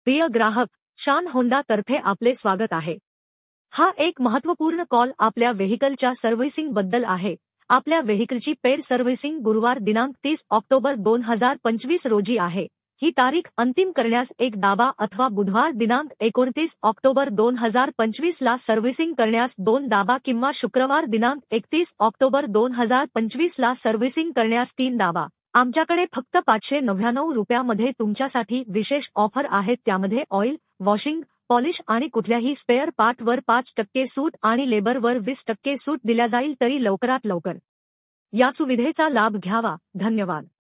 प्रिय ग्राहक, शान होंडा तर्फे आपले स्वागत आहे. हा एक महत्त्वपूर्ण कॉल आपल्या व्हेइकलच्या सर्व्हिसिंग बद्दल आहे. आपल्या व्हेइकलची पेड सर्व्हिसिंग गुरुवार दिनांक 30 ऑक्टोबर 2025 रोजी आहे. ही तारीख अंतिम करण्यास एक दाबा अथवा बुधवार दिनांक 29 ऑक्टोबर 2025 ला सर्व्हिसिंग करण्यास 2 दाबा किंवा शुक्रवार दिनांक 31 ऑक्टोबर 2025 ला सर्व्हिसिंग करण्यास 3 दाबा. आमच्याकडे फक्त ₹599 तुमच्यासाठी विशेष ऑफर आहेत, त्यामध्ये ऑइल, वॉशिंग, पॉलिश आणि कुठल्याही स्पेअर पार्टवर 5% सूट आणि लेबरवर 20% सूट दिल्या जाईल. तरी लवकरात लवकर या सुविधेचा लाभ घ्यावा. धन्यवाद.